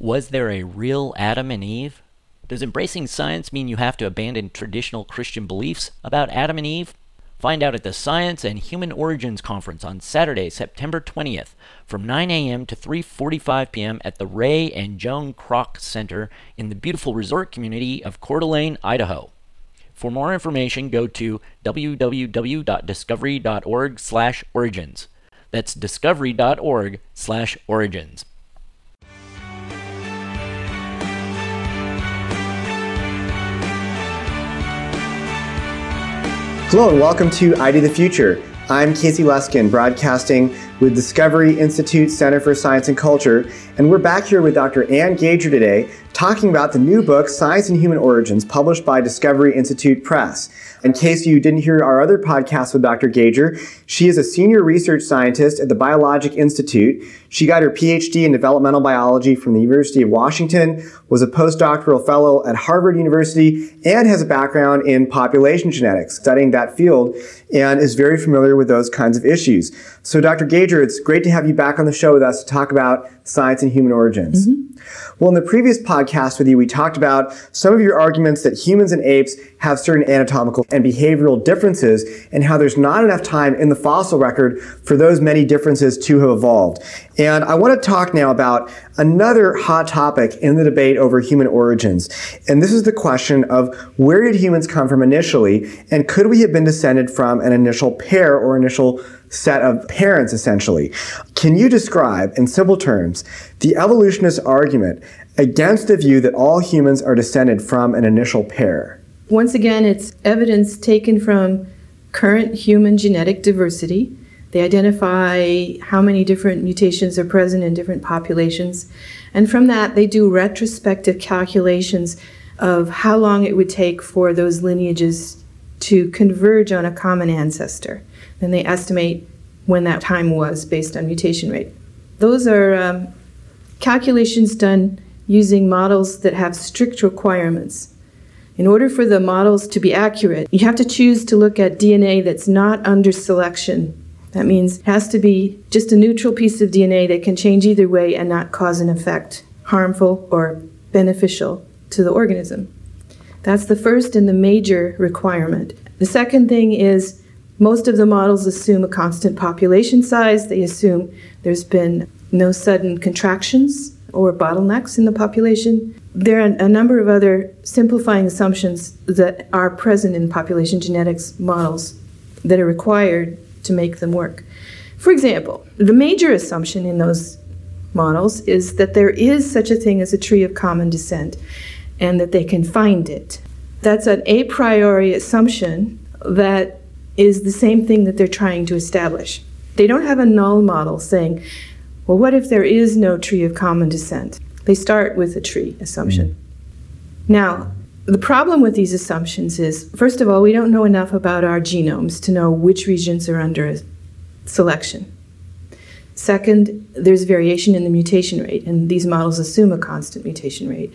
Was there a real Adam and Eve? Does embracing science mean you have to abandon traditional Christian beliefs about Adam and Eve? Find out at the Science and Human Origins Conference on Saturday, September 20th from 9 a.m. to 3:45 p.m. at the Ray and Joan Kroc Center in the beautiful resort community of Coeur d'Alene, Idaho. For more information, go to www.discovery.org/origins. That's discovery.org/origins. Hello and welcome to ID the Future. I'm Casey Luskin, broadcasting with Discovery Institute Center for Science and Culture, and we're back here with Dr. Anne Gager today, talking about the new book, Science and Human Origins, published by Discovery Institute Press. In case you didn't hear our other podcast with Dr. Gager, she is a senior research scientist at the Biologic Institute. She got her PhD in developmental biology from the University of Washington, was a postdoctoral fellow at Harvard University, and has a background in population genetics, studying that field, and is very familiar with those kinds of issues. So Dr. Gager, it's great to have you back on the show with us to talk about science and human origins. Well, in the previous podcast with you, we talked about some of your arguments that humans and apes have certain anatomical and behavioral differences, and how there's not enough time in the fossil record for those many differences to have evolved. And I want to talk now about another hot topic in the debate over human origins. And this is the question of where did humans come from initially, and could we have been descended from an initial pair or initial set of parents, essentially? Can you describe, in simple terms, the evolutionist argument against the view that all humans are descended from an initial pair? Once again, it's evidence taken from current human genetic diversity. They identify how many different mutations are present in different populations. And from that, they do retrospective calculations of how long it would take for those lineages to converge on a common ancestor. And they estimate when that time was based on mutation rate. Those are calculations done using models that have strict requirements. In order for the models to be accurate, you have to choose to look at DNA that's not under selection. That means it has to be just a neutral piece of DNA that can change either way and not cause an effect, harmful or beneficial to the organism. That's the first and the major requirement. The second thing is most of the models assume a constant population size. They assume there's been no sudden contractions or bottlenecks in the population. There are a number of other simplifying assumptions that are present in population genetics models that are required to make them work. For example, the major assumption in those models is that there is such a thing as a tree of common descent and that they can find it. That's an a priori assumption that is the same thing that they're trying to establish. They don't have a null model saying, well, what if there is no tree of common descent? They start with a tree assumption. Now, the problem with these assumptions is, first of all, we don't know enough about our genomes to know which regions are under selection. Second, there's variation in the mutation rate, and these models assume a constant mutation rate.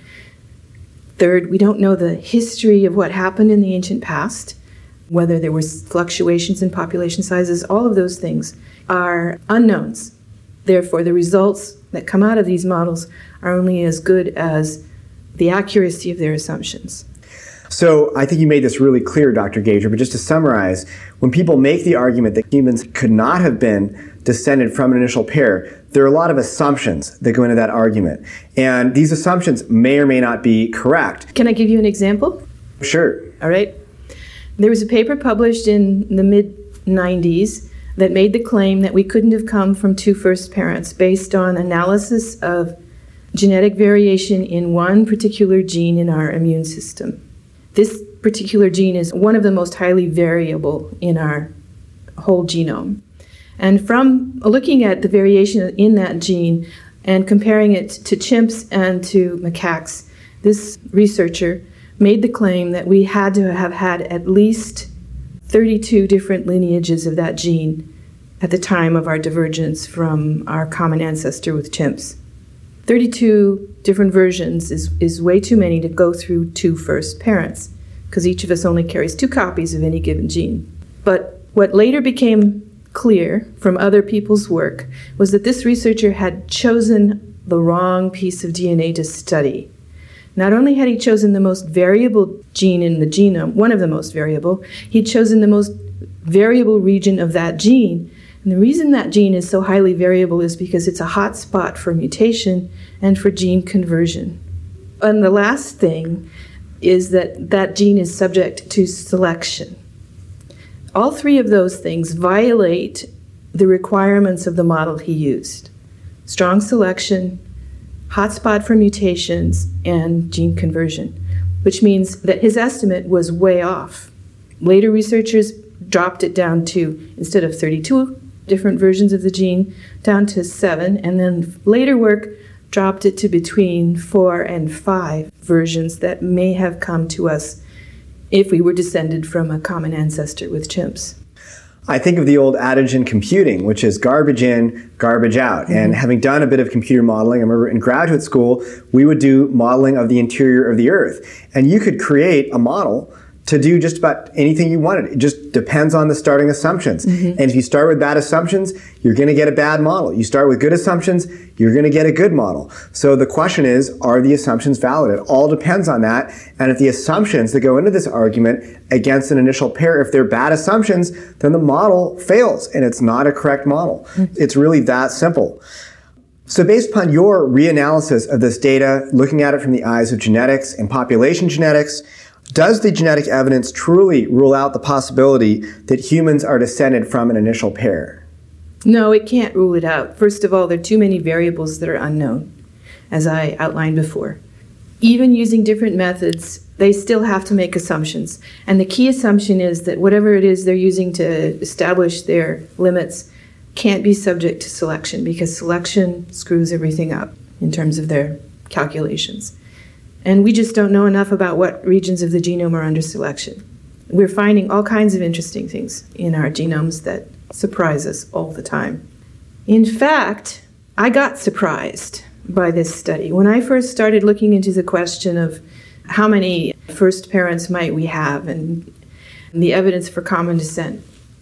Third, we don't know the history of what happened in the ancient past, whether there were fluctuations in population sizes. All of those things are unknowns. Therefore, the results that come out of these models are only as good as the accuracy of their assumptions. So I think you made this really clear, Dr. Gager, but just to summarize, when people make the argument that humans could not have been descended from an initial pair, there are a lot of assumptions that go into that argument. And these assumptions may or may not be correct. Can I give you an example? Sure. All right. There was a paper published in the mid-90s that made the claim that we couldn't have come from two first parents based on analysis of genetic variation in one particular gene in our immune system. This particular gene is one of the most highly variable in our whole genome. And from looking at the variation in that gene and comparing it to chimps and to macaques, this researcher made the claim that we had to have had at least 32 different lineages of that gene at the time of our divergence from our common ancestor with chimps. 32 different versions is way too many to go through two first parents, because each of us only carries 2 copies of any given gene. But what later became clear from other people's work was that this researcher had chosen the wrong piece of DNA to study. Not only had he chosen the most variable gene in the genome, one of the most variable, he'd chosen the most variable region of that gene. And the reason that gene is so highly variable is because it's a hot spot for mutation and for gene conversion. And the last thing is that that gene is subject to selection. All three of those things violate the requirements of the model he used: strong selection, hotspot for mutations, and gene conversion, which means that his estimate was way off. Later researchers dropped it down to, instead of 32 different versions of the gene, down to 7, and then later work dropped it to between 4 and 5 versions that may have come to us if we were descended from a common ancestor with chimps. I think of the old adage in computing, which is garbage in, garbage out. And having done a bit of computer modeling, I remember in graduate school, we would do modeling of the interior of the Earth. And you could create a model to do just about anything you wanted. It just depends on the starting assumptions. And if you start with bad assumptions, you're going to get a bad model. You start with good assumptions, you're going to get a good model. So the question is, are the assumptions valid? It all depends on that. And if the assumptions that go into this argument against an initial pair, if they're bad assumptions, then the model fails and it's not a correct model. It's really that simple. So based upon your reanalysis of this data, looking at it from the eyes of genetics and population genetics, does the genetic evidence truly rule out the possibility that humans are descended from an initial pair? No, it can't rule it out. First of all, there are too many variables that are unknown, as I outlined before. Even using different methods, they still have to make assumptions. And the key assumption is that whatever it is they're using to establish their limits can't be subject to selection, because selection screws everything up in terms of their calculations. And we just don't know enough about what regions of the genome are under selection. We're finding all kinds of interesting things in our genomes that surprise us all the time. In fact, I got surprised by this study. When I first started looking into the question of how many first parents might we have and the evidence for common descent,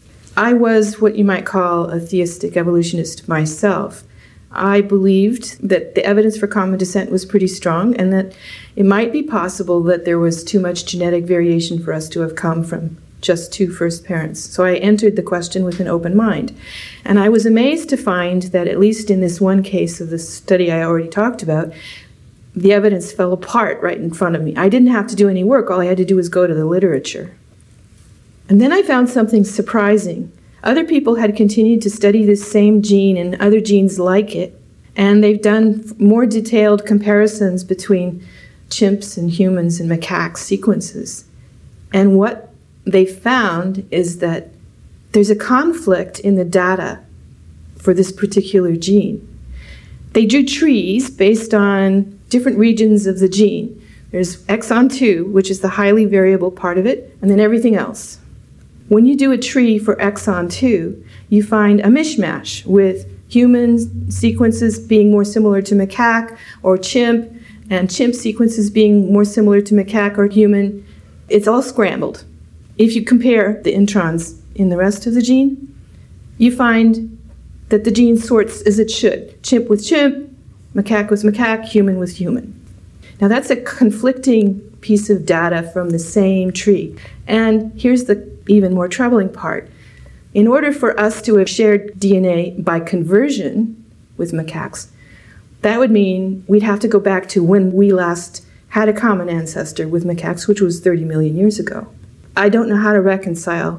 I was what you might call a theistic evolutionist myself. I believed that the evidence for common descent was pretty strong and that it might be possible that there was too much genetic variation for us to have come from just 2 first parents. So I entered the question with an open mind. And I was amazed to find that, at least in this one case of the study I already talked about, the evidence fell apart right in front of me. I didn't have to do any work. All I had to do was go to the literature. And then I found something surprising. Other people had continued to study this same gene and other genes like it, and they've done more detailed comparisons between chimps and humans and macaque sequences. And what they found is that there's a conflict in the data for this particular gene. They drew trees based on different regions of the gene. There's exon 2, which is the highly variable part of it, and then everything else. When you do a tree for exon 2, you find a mishmash with human sequences being more similar to macaque or chimp, and chimp sequences being more similar to macaque or human. It's all scrambled. If you compare the introns in the rest of the gene, you find that the gene sorts as it should. Chimp with chimp, macaque with macaque, human with human. Now that's a conflicting piece of data from the same tree. And here's the even more troubling part. In order for us to have shared DNA by conversion with macaques, that would mean we'd have to go back to when we last had a common ancestor with macaques, which was 30 million years ago. I don't know how to reconcile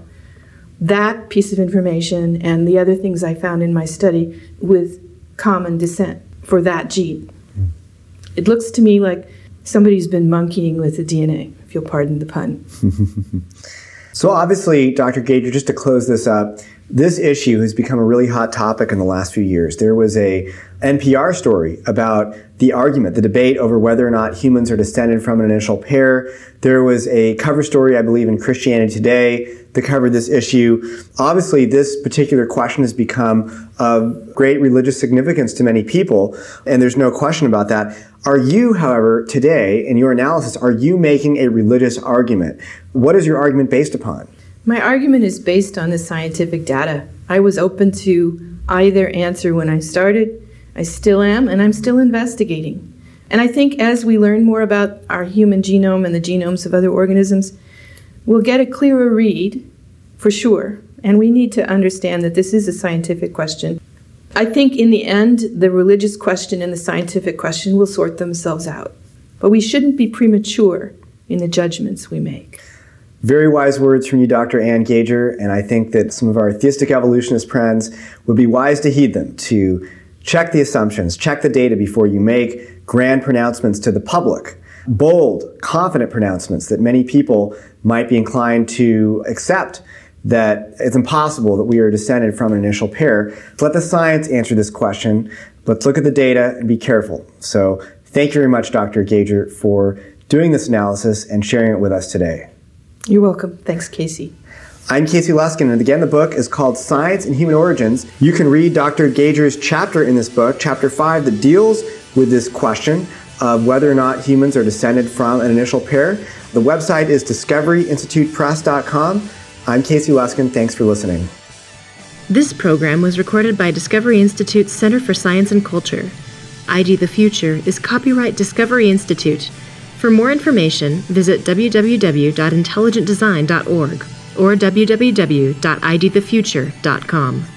that piece of information and the other things I found in my study with common descent for that gene. It looks to me like somebody's been monkeying with the DNA, if you'll pardon the pun. So obviously, Dr. Gager, just to close this up, this issue has become a really hot topic in the last few years. There was a NPR story about the argument, the debate over whether or not humans are descended from an initial pair. There was a cover story, I believe, in Christianity Today that covered this issue. Obviously, this particular question has become of great religious significance to many people, and there's no question about that. Are you, however, today, in your analysis, are you making a religious argument? What is your argument based upon? My argument is based on the scientific data. I was open to either answer when I started, I still am, and I'm still investigating. And I think as we learn more about our human genome and the genomes of other organisms, we'll get a clearer read, for sure. And we need to understand that this is a scientific question. I think in the end, the religious question and the scientific question will sort themselves out. But we shouldn't be premature in the judgments we make. Very wise words from you, Dr. Ann Gager, and I think that some of our theistic evolutionist friends would be wise to heed them, to check the assumptions, check the data before you make grand pronouncements to the public. Bold, confident pronouncements that many people might be inclined to accept, that it's impossible that we are descended from an initial pair. Let the science answer this question. Let's look at the data and be careful. So thank you very much, Dr. Gager, for doing this analysis and sharing it with us today. You're welcome. Thanks, Casey. I'm Casey Luskin, and again, the book is called Science and Human Origins. You can read Dr. Gager's chapter in this book, Chapter 5, that deals with this question of whether or not humans are descended from an initial pair. The website is discoveryinstitutepress.com. I'm Casey Luskin. Thanks for listening. This program was recorded by Discovery Institute's Center for Science and Culture. ID the Future is copyright Discovery Institute. For more information, visit www.intelligentdesign.org or www.idthefuture.com.